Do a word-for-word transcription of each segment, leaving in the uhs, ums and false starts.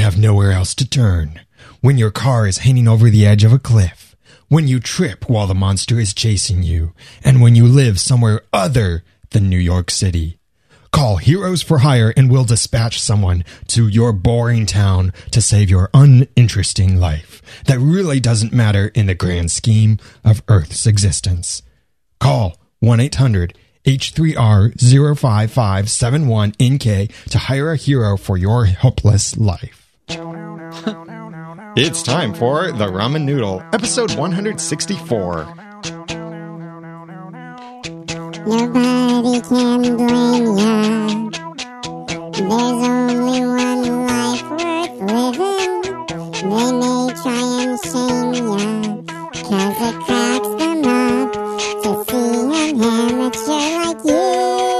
have nowhere else to turn, when your car is hanging over the edge of a cliff, when you trip while the monster is chasing you, and when you live somewhere other than New York City. Call Heroes for Hire and we'll dispatch someone to your boring town to save your uninteresting life that really doesn't matter in the grand scheme of Earth's existence. Call one eight hundred H three R zero five five seven one N K to hire a hero for your helpless life. It's time for The Ramen Noodle, episode one sixty-four. Nobody can blame ya. There's only one life worth living. They may try and shame ya, 'cause it cracks them up to see an amateur like you.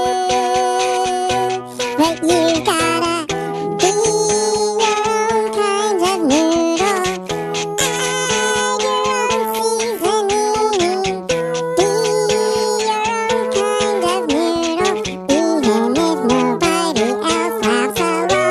But you gotta be your own kind of noodle. Add your own seasoning. Be your own kind of noodle, even if nobody else laughs along.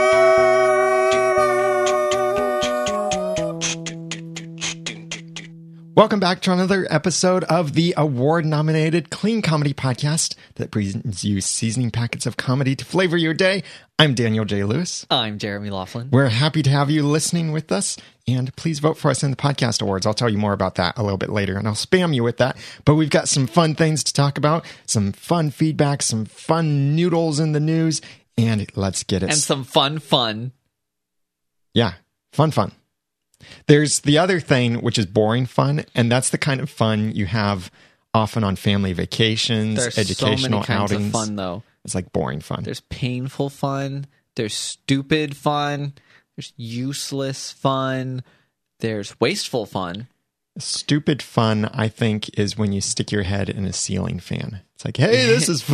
Welcome back to another episode of the award-nominated Clean Comedy Podcast that brings you seasoning packets of comedy to flavor your day. I'm Daniel J. Lewis. I'm Jeremy Laughlin. We're happy to have you listening with us, and please vote for us in the podcast awards. I'll tell you more about that a little bit later, and I'll spam you with that. But we've got some fun things to talk about, some fun feedback, some fun noodles in the news, and let's get it. And some fun fun. Yeah, fun fun. There's the other thing, which is boring fun, and that's the kind of fun you have often on family vacations, There's educational so many kinds outings. of fun, though. It's like boring fun. There's painful fun. There's stupid fun. There's useless fun. There's wasteful fun. Stupid fun, I think, is when you stick your head in a ceiling fan. It's like, hey, this is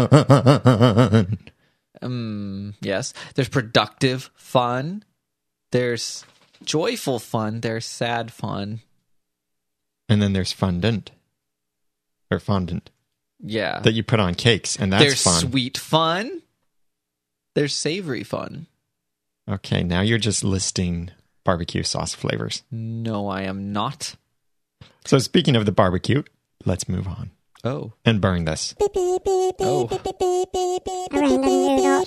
fun. Um, yes. There's productive fun. There's joyful fun. There's sad fun. And then there's fondant. Or fondant. Yeah. That you put on cakes, and that's There's fun. sweet fun. There's savory fun. Okay, now you're just listing barbecue sauce flavors. No, I am not. So speaking of the barbecue, let's move on Oh. and burn this. Oh. Random noodle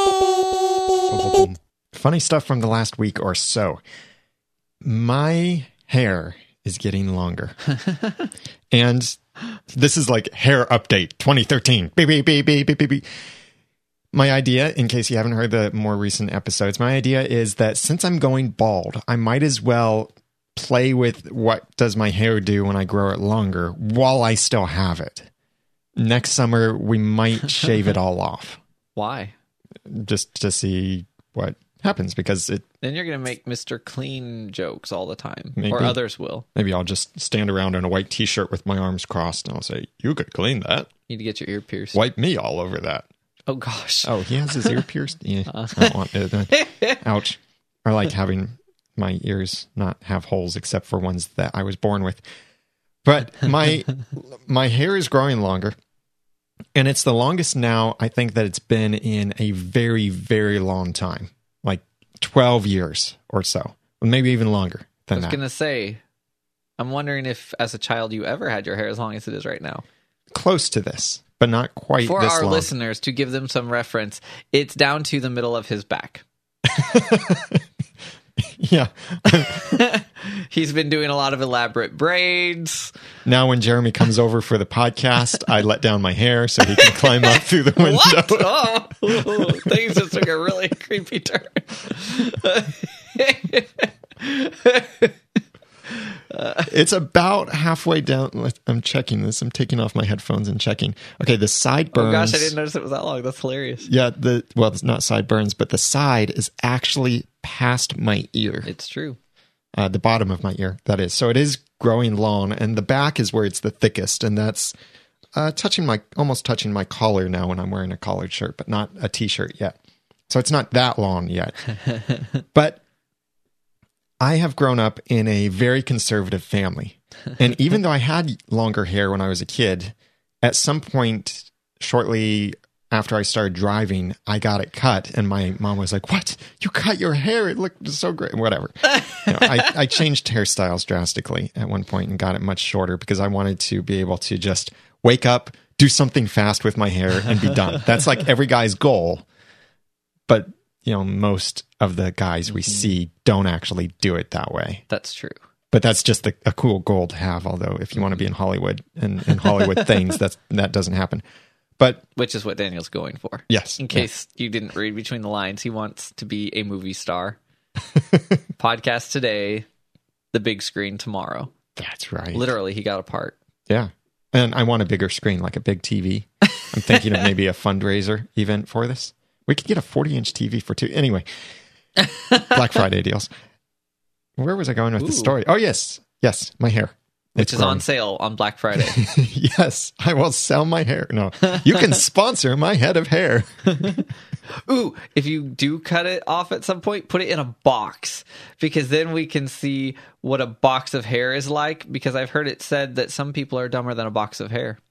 update. Funny stuff from the last week or so. My hair is getting longer. And this is like hair update twenty thirteen. Beep, beep, beep, beep, beep, beep, beep. My idea, in case you haven't heard the more recent episodes, my idea is that since I'm going bald, I might as well play with what does my hair do when I grow it longer while I still have it. Next summer, we might shave it all off Why? just to see what happens, because it Then you're going to make Mister Clean jokes all the time. Maybe. Or others will. maybe I'll just stand around in a white t-shirt with my arms crossed and I'll say, you could clean that. You need to get your ear pierced. Wipe me all over that. Oh, gosh. Oh, he has his ear pierced? Yeah, I don't want it. Ouch. I like having my ears not have holes except for ones that I was born with. But my my hair is growing longer, and it's the longest now I think that it's been in a very, very long time. Like twelve years or so. Maybe even longer I than was that. going to say, I'm wondering if as a child you ever had your hair as long as it is right now. Close to this, but not quite For this our long. listeners, to give them some reference, it's down to the middle of his back. Yeah. He's been doing a lot of elaborate braids. Now when Jeremy comes over for the podcast, I let down my hair so he can climb up through the window. What? Oh, things just took a really creepy turn. It's about halfway down. I'm checking this. I'm taking off my headphones and checking. Okay, the sideburns. Oh gosh, I didn't notice it was that long. That's hilarious. Yeah, the well, it's not sideburns, but the side is actually past my ear. It's true. Uh, the bottom of my ear, that is. So it is growing long, and the back is where it's the thickest, and that's uh, touching my almost touching my collar now when I'm wearing a collared shirt, but not a t-shirt yet. So it's not that long yet. But I have grown up in a very conservative family. And even though I had longer hair when I was a kid, at some point shortly after I started driving, I got it cut, and my mom was like, "What? You cut your hair? It looked so great." Whatever. You know, I, I changed hairstyles drastically at one point and got it much shorter because I wanted to be able to just wake up, do something fast with my hair, and be done. That's like every guy's goal. But, you know, most of the guys we mm-hmm. see don't actually do it that way. That's true. But that's just a, a cool goal to have, although if you want to be in Hollywood and in Hollywood things, that's that doesn't happen. But which is what Daniel's going for. Yes. In case yeah. you didn't read between the lines, he wants to be a movie star. Podcast today, the big screen tomorrow. That's right. Literally, he got a part. Yeah. And I want a bigger screen, like a big T V. I'm thinking of maybe a fundraiser event for this. We could get a forty-inch T V for two. Anyway, Black Friday deals. Where was I going with Ooh. the story? Oh, yes. Yes, my hair. Which it's is growing. on sale on Black Friday. Yes, I will sell my hair. No, you can sponsor my head of hair. Ooh, if you do cut it off at some point, put it in a box, because then we can see what a box of hair is like, because I've heard it said that some people are dumber than a box of hair.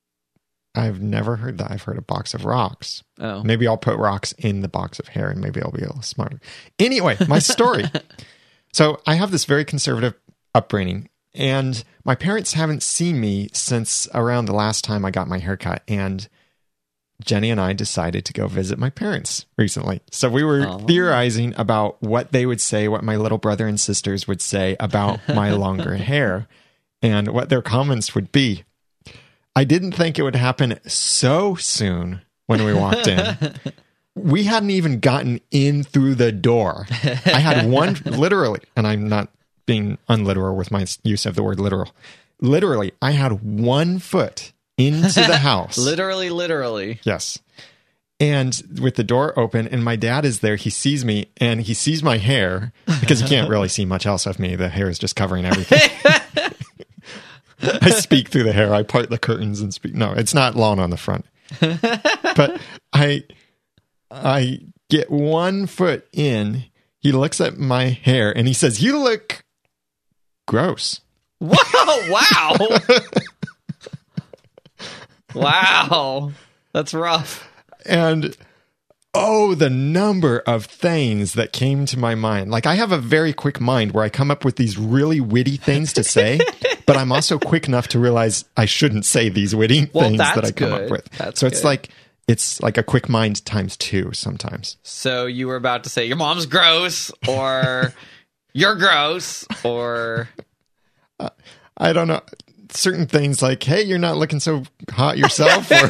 I've never heard that. I've heard a box of rocks. Oh. Maybe I'll put rocks in the box of hair and maybe I'll be a little smarter. Anyway, my story. So I have this very conservative upbringing, and my parents haven't seen me since around the last time I got my haircut. And Jenny and I decided to go visit my parents recently. So we were oh. theorizing about what they would say, what my little brother and sisters would say about my longer hair and what their comments would be. I didn't think it would happen so soon when we walked in. We hadn't even gotten in through the door. I had one, literally, and I'm not being unliteral with my use of the word literal. Literally, I had one foot into the house. Literally, literally. Yes. And with the door open, and my dad is there, he sees me, and he sees my hair, because he can't really see much else of me. The hair is just covering everything. I speak through the hair. I part the curtains and speak. No, it's not long on the front. But I... I get one foot in. He looks at my hair and he says, "You look gross." Wow. Wow. Wow. That's rough. And oh, the number of things that came to my mind. Like, I have a very quick mind where I come up with these really witty things to say, but I'm also quick enough to realize I shouldn't say these witty well, things that I come good. up with. That's so it's good. like, It's like a quick mind times two sometimes. So you were about to say, your mom's gross, or you're gross, or... Uh, I don't know. Certain things like, hey, you're not looking so hot yourself, or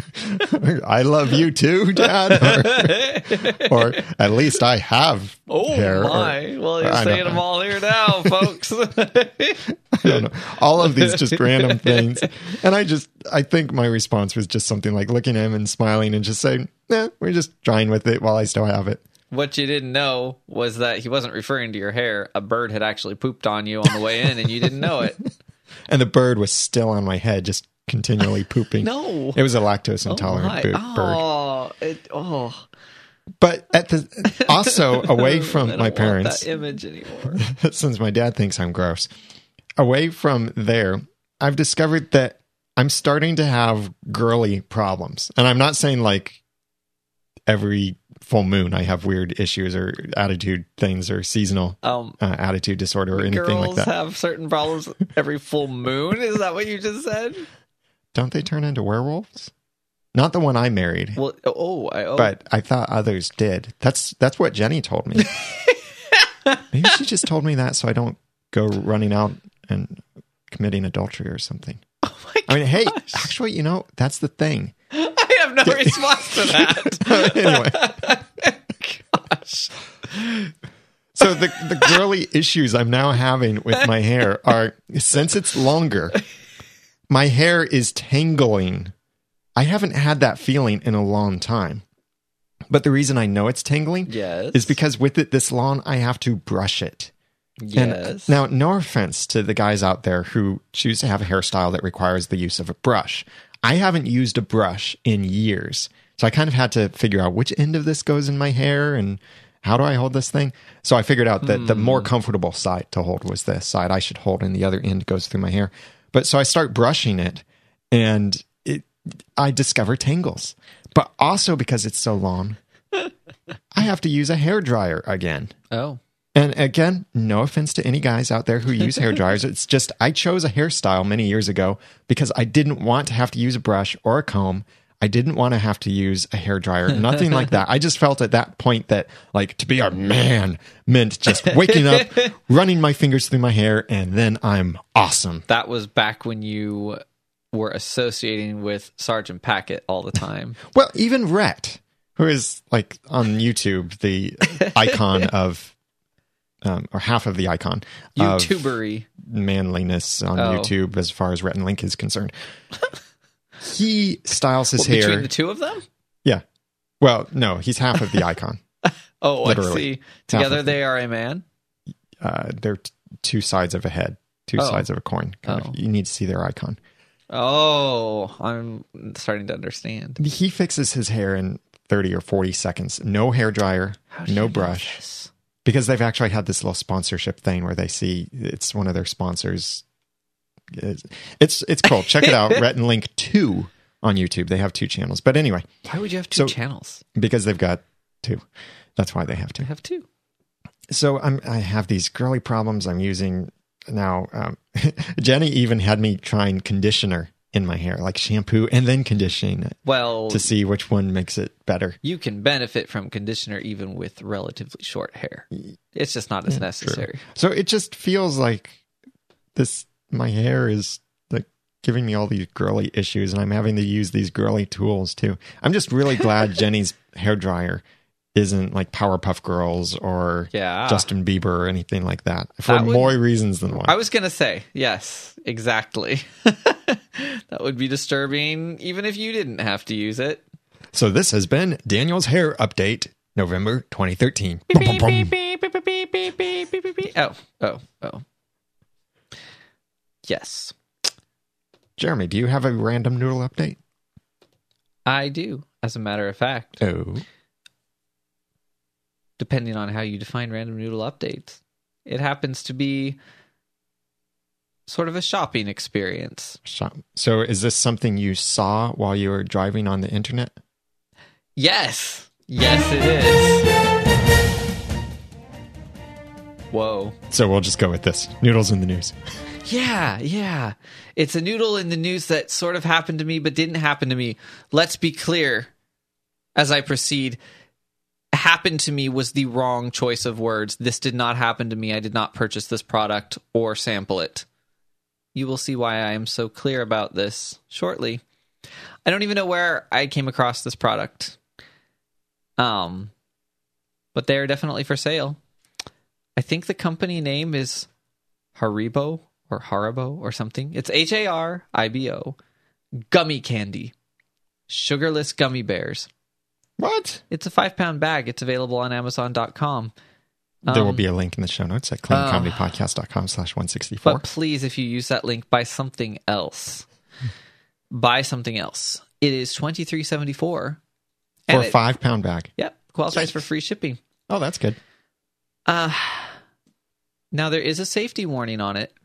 I love you too, Dad, or, or at least I have oh hair. my. Or, well, you're I saying them all here now, folks. I don't know. All of these just random things. And I just, I think my response was just something like looking at him and smiling and just saying, nah, we're just trying with it while I still have it. What you didn't know was that he wasn't referring to your hair. A bird had actually pooped on you on the way in, and you didn't know it. And the bird was still on my head, just continually pooping. No. It was a lactose intolerant oh, bo- oh, bird. It, oh. But at the also away from I don't my want parents, that image anymore. Since my dad thinks I'm gross, away from there, I've discovered that I'm starting to have girly problems. And I'm not saying like every full moon I have weird issues or attitude things or seasonal um, uh, attitude disorder or anything like that. Girls have certain problems every full moon? Is that what you just said? Don't they turn into werewolves? Not the one I married. Well, oh, I, oh. But I thought others did. That's that's what Jenny told me. Maybe she just told me that so I don't go running out and committing adultery or something. Oh my I mean, hey, gosh. actually, you know, that's the thing. I have no response to that. Anyway. Gosh. So the, the girly issues I'm now having with my hair are, since it's longer, my hair is tangling. I haven't had that feeling in a long time. But the reason I know it's tangling yes. is because with it this long, I have to brush it. Yes. And now, no offense to the guys out there who choose to have a hairstyle that requires the use of a brush. I haven't used a brush in years. So I kind of had to figure out which end of this goes in my hair and how do I hold this thing? So I figured out that mm. the more comfortable side to hold was this side I should hold, and the other end goes through my hair. But so I start brushing it, and it I discover tangles. But also because it's so long, I have to use a hairdryer again. Oh. And again, no offense to any guys out there who use hair dryers. It's just I chose a hairstyle many years ago because I didn't want to have to use a brush or a comb. I didn't want to have to use a hair dryer, nothing like that. I just felt at that point that like to be a man meant just waking up, running my fingers through my hair, and then I'm awesome. That was back when you were associating with Sergeant Packet all the time. Well, even Rhett, who is like on YouTube, the icon of... Um, or half of the icon of YouTubery manliness on Oh. YouTube as far as Rhett and Link is concerned. He styles his What, hair. between the two of them? Yeah. Well, no, he's half of the icon. Oh, Literally. I see. Half Together of they are a man. Uh, they're t- two sides of a head, two Oh. sides of a coin. Kind Oh. of. You need to see their icon. Oh, I'm starting to understand. He fixes his hair in thirty or forty seconds. No hair dryer, How do no you know brush. this? Because they've actually had this little sponsorship thing where they see it's one of their sponsors. It's it's, it's cool. Check it out. Rhett and Link two on YouTube. They have two channels. But anyway, Why would you have two So- channels? because they've got two. That's why they have I two. have two. So I'm I have these girly problems I'm using now. Um, Jenny even had me trying conditioner in my hair, like shampoo and then conditioning it Well, to see which one makes it better. you can benefit from conditioner even with relatively short hair. It's just not as necessary. So it just feels like this, my hair is like giving me all these girly issues and I'm having to use these girly tools too. I'm just really glad Jenny's hair dryer isn't like Powerpuff Girls or Yeah. Justin Bieber or anything like that for That would- more reasons than one. I was going to say, yes, exactly. That would be disturbing even if you didn't have to use it. So this has been Daniel's Hair Update, November twenty thirteen. Beep, beep, beep, beep, beep, beep, beep, beep, beep, beep, beep. Oh, oh, oh. Yes, Jeremy, do you have a random noodle update? I do, as a matter of fact. Oh. Depending on how you define random noodle updates. It happens to be sort of a shopping experience. So is this something you saw while you were driving on the internet? Yes. Yes, it is. Whoa. So we'll just go with this. Noodles in the news. Yeah, yeah. It's a noodle in the news that sort of happened to me but didn't happen to me. Let's be clear as I proceed. Happened to me was the wrong choice of words. This did not happen to me. I did not purchase this product or sample it. You will see why I am so clear about this shortly. I don't even know where I came across this product. Um, but they are definitely for sale. I think the company name is Haribo or Haribo or something. It's H A R I B O. Gummy candy. Sugarless gummy bears. What? It's a five pound bag. It's available on Amazon dot com. There will Um, be a link in the show notes at cleancomedypodcast.com slash 164. But please, if you use that link, buy something else. Buy something else. It is twenty-three seventy-four. For And a it- five pound bag. Yep. Qualifies for free shipping. Oh, that's good. Uh, now, there is a safety warning on it.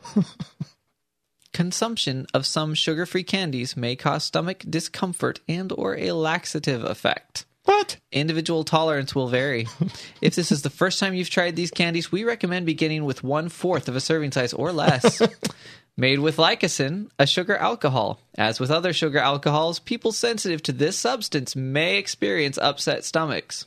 Consumption of some sugar-free candies may cause stomach discomfort and or a laxative effect. What? Individual tolerance will vary. If this is the first time you've tried these candies, we recommend beginning with one-fourth of a serving size or less. Made with lycosine, a sugar alcohol. As with other sugar alcohols, people sensitive to this substance may experience upset stomachs.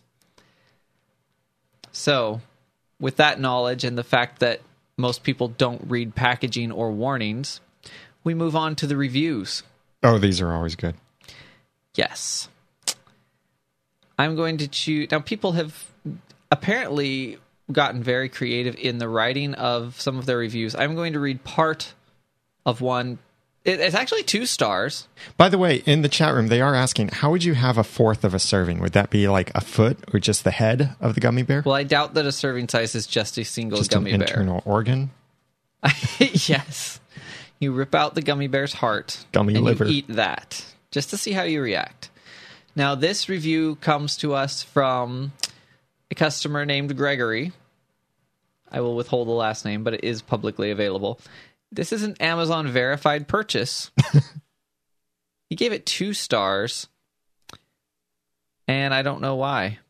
So, with that knowledge and the fact that most people don't read packaging or warnings, we move on to the reviews. Oh, these are always good. Yes. I'm going to choose... Now, people have apparently gotten very creative in the writing of some of their reviews. I'm going to read part of one. It, it's actually two stars. By the way, in the chat room, they are asking, how would you have a fourth of a serving? Would that be like a foot or just the head of the gummy bear? Well, I doubt that a serving size is just a single just gummy an bear. internal organ? Yes. You rip out the gummy bear's heart. Gummy and liver. You eat that just to see how you react. Now, this review comes to us from a customer named Gregory. I will withhold the last name, but it is publicly available. This is an Amazon verified purchase. He gave it two stars, and I don't know why.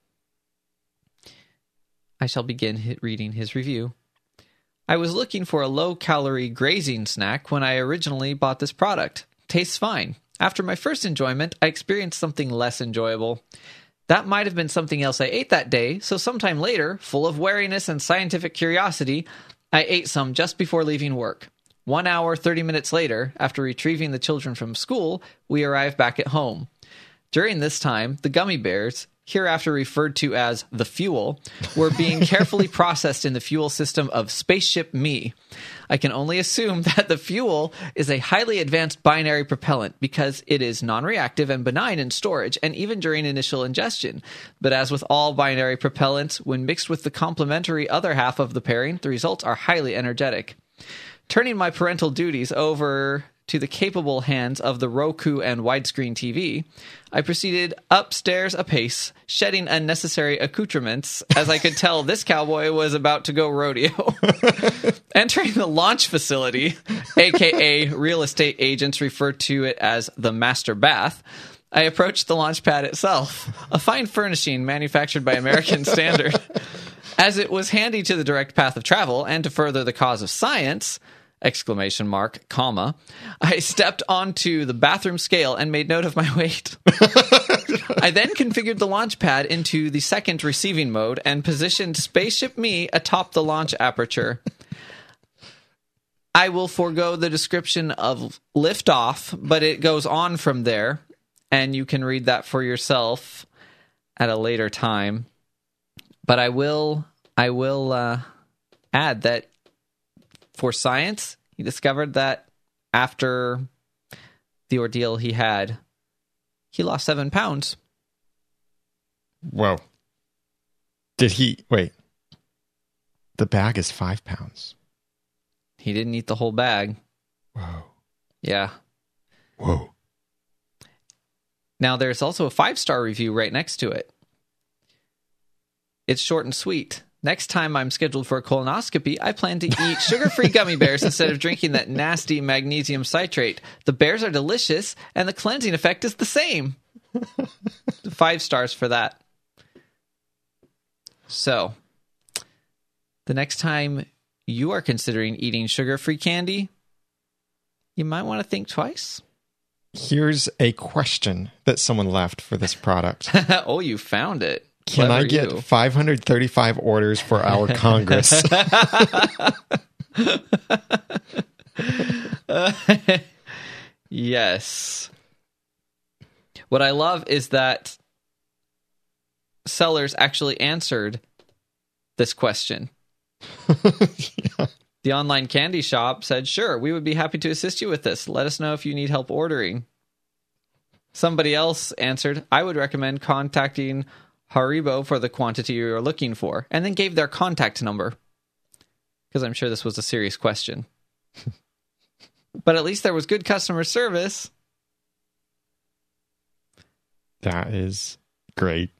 I shall begin hi- reading his review. I was looking for a low-calorie grazing snack when I originally bought this product. Tastes fine. After my first enjoyment, I experienced something less enjoyable. That might have been something else I ate that day, so sometime later, full of wariness and scientific curiosity, I ate some just before leaving work. One hour, thirty minutes later, after retrieving the children from school, we arrived back at home. During this time, the gummy bears, hereafter referred to as the fuel, were being carefully processed in the fuel system of Spaceship Me. I can only assume that the fuel is a highly advanced binary propellant because it is non-reactive and benign in storage and even during initial ingestion. But as with all binary propellants, when mixed with the complementary other half of the pairing, the results are highly energetic. Turning my parental duties over to the capable hands of the Roku and widescreen T V, I proceeded upstairs apace, shedding unnecessary accoutrements, as I could tell this cowboy was about to go rodeo. Entering the launch facility, aka real estate agents refer to it as the master bath, I approached the launch pad itself, a fine furnishing manufactured by American Standard. As it was handy to the direct path of travel and to further the cause of science, exclamation mark, comma, I stepped onto the bathroom scale and made note of my weight. I then configured the launch pad into the second receiving mode and positioned Spaceship Me atop the launch aperture. I will forego the description of liftoff, but it goes on from there, and you can read that for yourself at a later time. But I will, I will uh, add that for science, he discovered that after the ordeal he had, he lost seven pounds. Whoa. Did he... Wait. The bag is five pounds. He didn't eat the whole bag. Whoa. Yeah. Whoa. Now, there's also a five-star review right next to it. It's short and sweet. Next time I'm scheduled for a colonoscopy, I plan to eat sugar-free gummy bears instead of drinking that nasty magnesium citrate. The bears are delicious, and the cleansing effect is the same. Five stars for that. So, the next time you are considering eating sugar-free candy, you might want to think twice. Here's a question that someone left for this product. Oh, you found it. Can Clever I get you. five hundred thirty-five orders for our Congress? uh, yes. What I love is that sellers actually answered this question. Yeah. The online candy shop said, sure, we would be happy to assist you with this. Let us know if you need help ordering. Somebody else answered, I would recommend contacting Haribo for the quantity you're looking for, and then gave their contact number. Because I'm sure this was a serious question. But at least there was good customer service. That is great.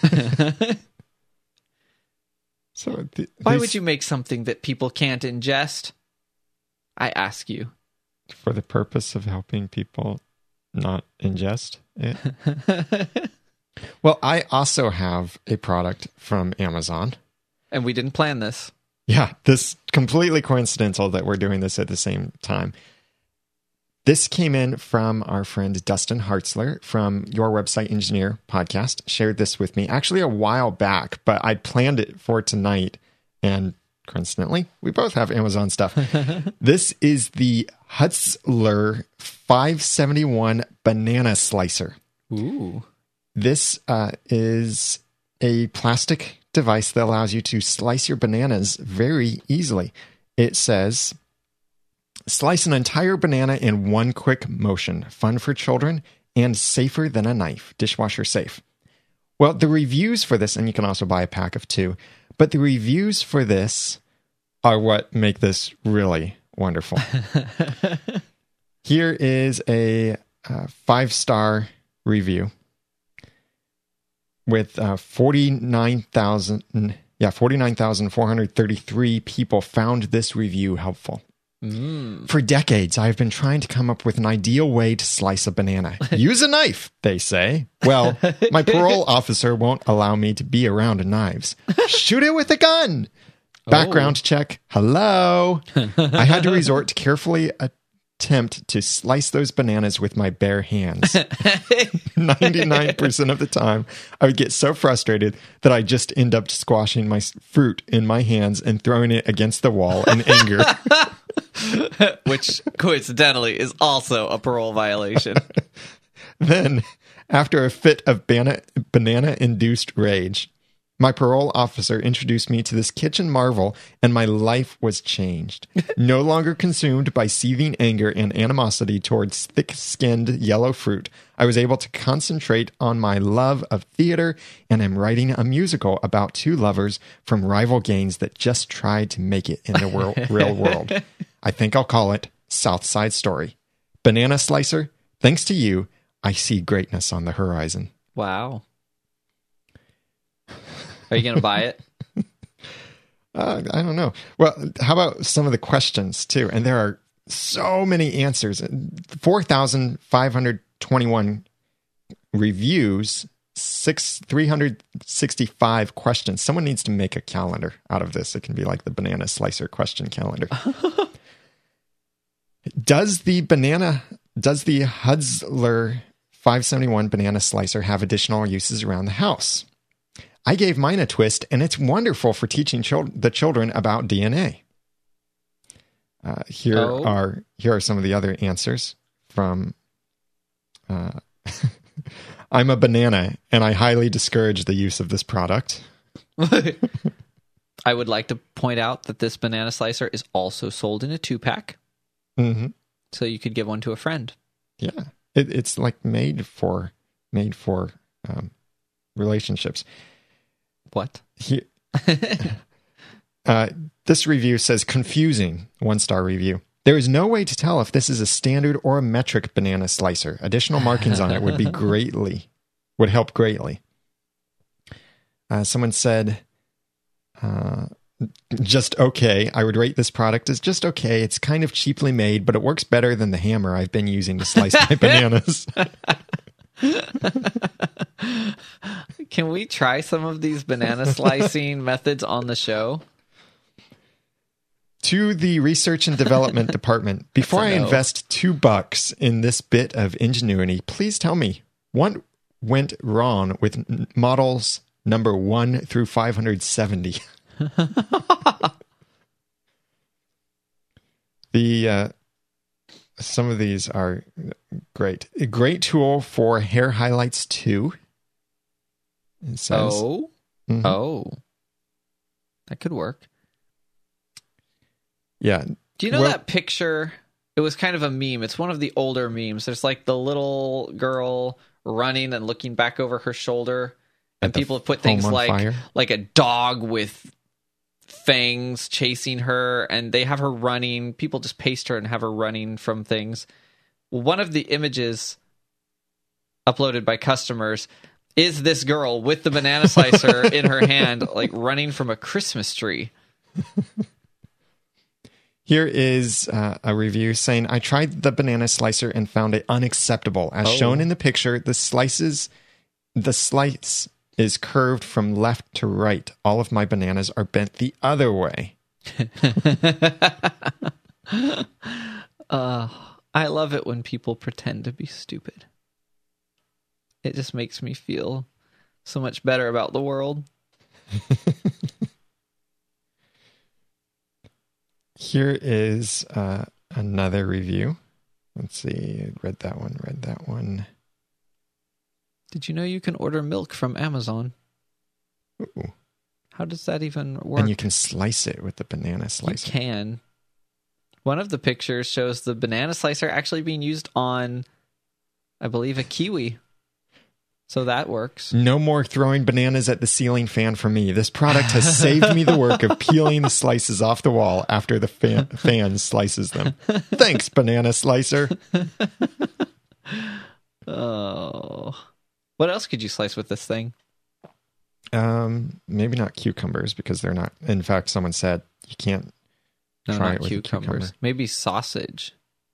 So th- Why these- would you make something that people can't ingest? I ask you. For the purpose of helping people not ingest it? Well, I also have a product from Amazon. And we didn't plan this. Yeah, this completely coincidental that we're doing this at the same time. This came in from our friend Dustin Hartzler from Your Website Engineer podcast, shared this with me actually a while back, but I planned it for tonight, and coincidentally, we both have Amazon stuff. This is the Hutzler five seventy-one Banana Slicer. Ooh. This uh, is a plastic device that allows you to slice your bananas very easily. It says, slice an entire banana in one quick motion. Fun for children and safer than a knife. Dishwasher safe. Well, the reviews for this, and you can also buy a pack of two, but the reviews for this are what make this really wonderful. Here is a uh, five-star review with uh, forty-nine thousand, yeah, forty-nine thousand four hundred thirty-three people found this review helpful. For decades, I have been trying to come up with an ideal way to slice a banana. Use a knife, they say. Well, my parole officer won't allow me to be around knives. Shoot it with a gun. Background Oh. check. Hello. I had to resort to carefully attempt to slice those bananas with my bare hands. ninety-nine percent of the time, I would get so frustrated that I just end up squashing my s- fruit in my hands and throwing it against the wall in anger. Which coincidentally is also a parole violation. Then, after a fit of bana- banana-induced rage, my parole officer introduced me to this kitchen marvel, and my life was changed. No longer consumed by seething anger and animosity towards thick-skinned yellow fruit, I was able to concentrate on my love of theater, and am writing a musical about two lovers from rival gangs that just tried to make it in the world, real world. I think I'll call it South Side Story. Banana Slicer, thanks to you, I see greatness on the horizon. Wow. Are you going to buy it? Uh, I don't know. Well, how about some of the questions too? And there are so many answers. four thousand five hundred twenty-one reviews, six three hundred sixty-five questions. Someone needs to make a calendar out of this. It can be like the banana slicer question calendar. Does the banana, does the Hudzler five seventy-one banana slicer have additional uses around the house? I gave mine a twist, and it's wonderful for teaching chil- the children about D N A. Uh, here Oh. are here are some of the other answers from. Uh, I'm a banana, and I highly discourage the use of this product. I would like to point out that this banana slicer is also sold in a two-pack, Mm-hmm. so you could give one to a friend. Yeah, it, it's like made for made for um, relationships. What? Here, uh, this review says confusing, one star review. There is no way to tell if this is a standard or a metric banana slicer. Additional markings on it would be greatly, would help greatly. Uh, someone said, uh, just okay. I would rate this product as just okay. It's kind of cheaply made, but it works better than the hammer I've been using to slice my bananas. Can we try some of these banana slicing methods on the show? To the research and development department, before I That's a no. invest two bucks in this bit of ingenuity, please tell me what went wrong with n- models number one through five hundred seventy. the uh, some of these are great. A great tool for hair highlights too. It says. Oh, Mhm. oh, that could work. Yeah. Do you know Well- that picture? It was kind of a meme. It's one of the older memes. There's like the little girl running and looking back over her shoulder, and At the people have put home things on like fire? like a dog with fangs chasing her, and they have her running. People just paste her and have her running from things. One of the images uploaded by customers is this girl with the banana slicer in her hand, like running from a Christmas tree. Here is uh, a review saying, I tried the banana slicer and found it unacceptable. As Oh. shown in the picture, the slices, the slice is curved from left to right. All of my bananas are bent the other way. Uh, I love it when people pretend to be stupid. It just makes me feel so much better about the world. Here is uh, another review. Let's see. Read that one, read that one. Did you know you can order milk from Amazon? Ooh. How does that even work? And you can slice it with the banana You slicer. can. One of the pictures shows the banana slicer actually being used on, I believe, a kiwi. So that works. No more throwing bananas at the ceiling fan for me. This product has saved me the work of peeling the slices off the wall after the fan, fan slices them. Thanks, banana slicer. Oh. What else could you slice with this thing? Um, maybe not cucumbers because they're not. In fact, someone said you can't No, Try not it with a cucumbers. cucumber. Maybe sausage.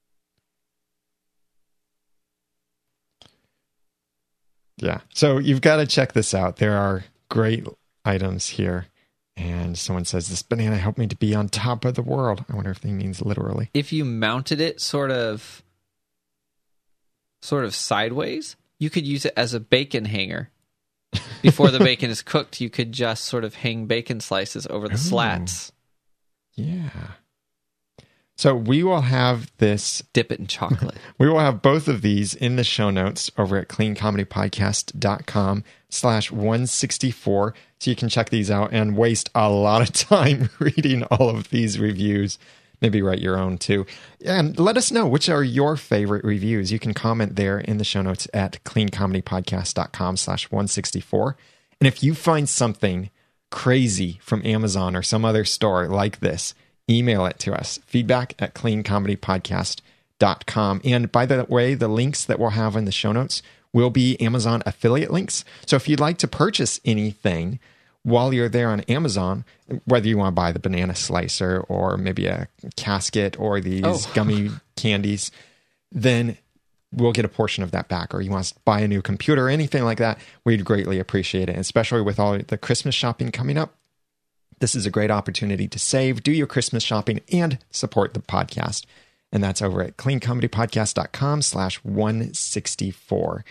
Yeah. So you've got to check this out. There are great items here. And someone says, this banana helped me to be on top of the world. I wonder if he means literally. If you mounted it sort of sort of sideways, you could use it as a bacon hanger. Before the bacon is cooked, you could just sort of hang bacon slices over the Ooh. slats. Yeah. So we will have this, Dip it in chocolate. we will have both of these in the show notes over at cleancomedypodcast.com slash 164. So you can check these out and waste a lot of time reading all of these reviews. Maybe write your own too. And let us know which are your favorite reviews. You can comment there in the show notes at cleancomedypodcast.com slash 164. And if you find something crazy from Amazon or some other store like this, email it to us, feedback at cleancomedypodcast dot com. And by the way, the links that we'll have in the show notes will be Amazon affiliate links. So if you'd like to purchase anything while you're there on Amazon, whether you want to buy the banana slicer or maybe a casket or these Oh. gummy candies, then we'll get a portion of that back. Or you want to buy a new computer or anything like that, we'd greatly appreciate it. Especially with all the Christmas shopping coming up. This is a great opportunity to save, do your Christmas shopping, and support the podcast. And that's over at cleancomedypodcast.com slash 164.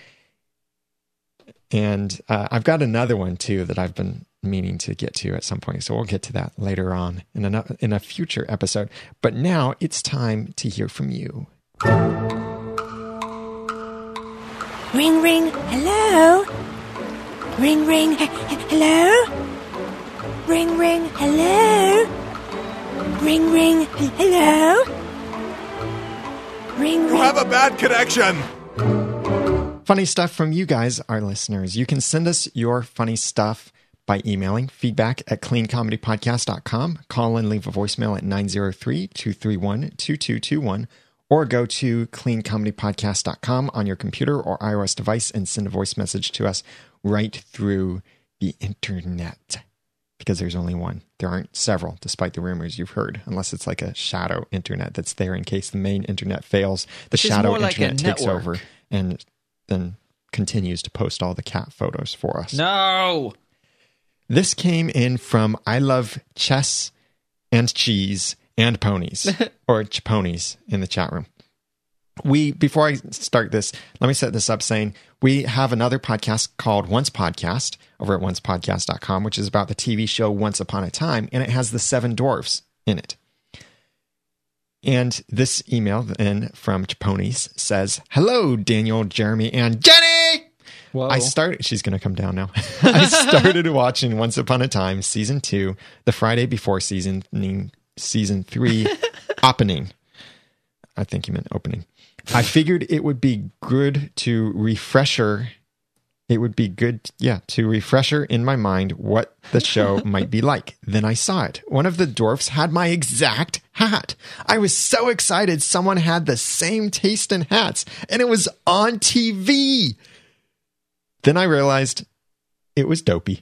And uh, I've got another one, too, that I've been meaning to get to at some point. So we'll get to that later on in a, in a future episode. But now it's time to hear from you. Ring, ring, hello? Ring, ring, he- hello? Ring, ring, hello? Ring, ring, hello? Ring, ring. You have a bad connection. Funny stuff from you guys, our listeners. You can send us your funny stuff by emailing feedback at cleancomedypodcast dot com. Call and leave a voicemail at nine zero three, two three one, two two two one. Or go to cleancomedypodcast dot com on your computer or iOS device and send a voice message to us right through the internet. Because there's only one. There aren't several, despite the rumors you've heard, unless it's like a shadow internet that's there in case the main internet fails. The Which is shadow more like a internet takes network. over and then continues to post all the cat photos for us. No! This came in from I Love Chess and Cheese and Ponies, or ch- Ponies in the chat room. We, before I start this, let me set this up saying we have another podcast called Once Podcast over at once podcast dot com, which is about the T V show Once Upon a Time, and it has the Seven Dwarfs in it. And this email then from Chaponies says, hello, Daniel, Jeremy, and Jenny! Whoa. I started, she's going to come down now. I started watching Once Upon a Time, season two, the Friday before season, season three opening. I think you meant opening. I figured it would be good to refresher. It would be good, yeah, to refresher in my mind what the show might be like. Then I saw it. One of the dwarfs had my exact hat. I was so excited someone had the same taste in hats, and it was on T V. Then I realized it was Dopey.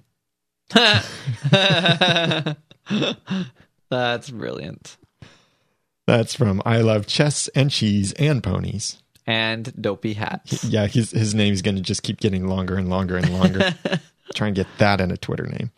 That's brilliant. That's from I Love Chess and Cheese and Ponies. And dopey hats. Yeah, his his name's going to just keep getting longer and longer and longer. Try and get that in a Twitter name.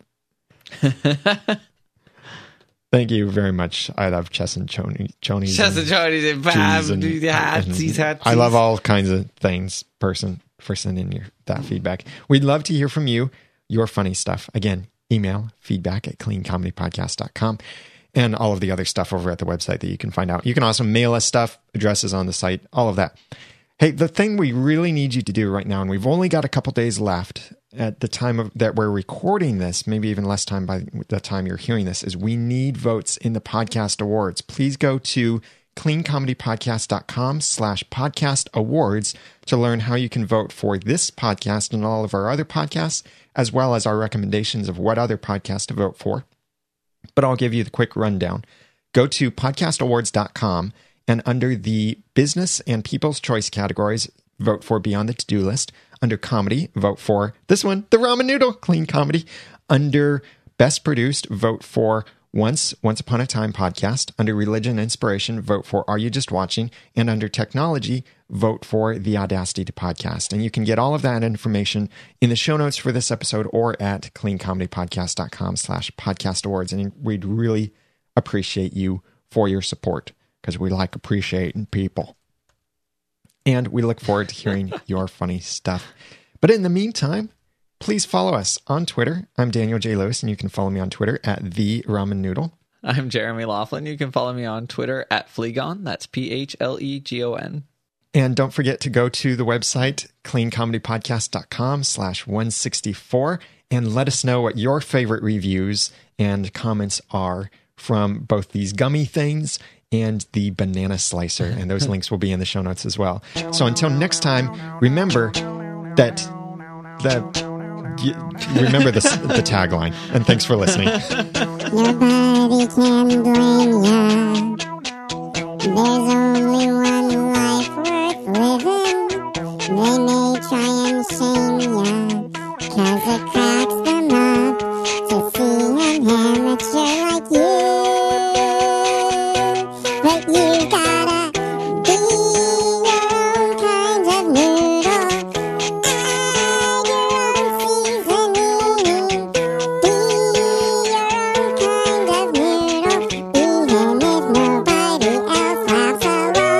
Thank you very much. I love Chess and Choni, Chonies. Chess and Chonies and Bam, Cheese and- do the hats, and these hats. I love all kinds of things, person, for sending your that feedback. We'd love to hear from you, your funny stuff. Again, email feedback at cleancomedypodcast dot com. And all of the other stuff over at the website that you can find out. You can also mail us stuff, addresses on the site, all of that. Hey, the thing we really need you to do right now, and we've only got a couple days left at the time of, that we're recording this, maybe even less time by the time you're hearing this, is we need votes in the podcast awards. Please go to cleancomedypodcast dot com slash podcast awards to learn how you can vote for this podcast and all of our other podcasts, as well as our recommendations of what other podcasts to vote for. But I'll give you the quick rundown. Go to podcast awards dot com and under the business and people's choice categories, vote for Beyond the To-Do List. Under comedy, vote for this one, The Ramen Noodle, Clean Comedy. Under best produced, vote for Once, Once Upon a Time podcast. Under Religion and Inspiration, vote for Are You Just Watching? And under Technology, vote for The Audacity to Podcast. And you can get all of that information in the show notes for this episode or at cleancomedypodcast.com slash podcast awards. And we'd really appreciate you for your support because we like appreciating people. And we look forward to hearing your funny stuff. But in the meantime, please follow us on Twitter. I'm Daniel J. Lewis, and you can follow me on Twitter at The Ramen Noodle. I'm Jeremy Laughlin. You can follow me on Twitter at Phlegon. That's P H L E G O N. And don't forget to go to the website, cleancomedypodcast.com slash 164, and let us know what your favorite reviews and comments are from both these gummy things and the banana slicer. And those links will be in the show notes as well. So until next time, remember that the... Remember the, the tagline. And thanks for listening. Nobody can blame ya. There's only one life worth living. They may try and shame ya, 'cause it cracks them up to see an amateur like you. But you gotta be your own kind of noodle. Add your own seasoning. Be your own kind of noodle, even if nobody else laughs along.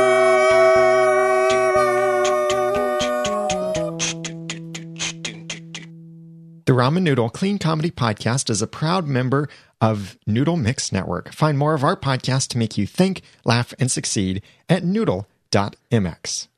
The Ramen Noodle Clean Comedy Podcast is a proud member of Noodle Mix Network. Find more of our podcasts to make you think, laugh, and succeed at noodle dot m x.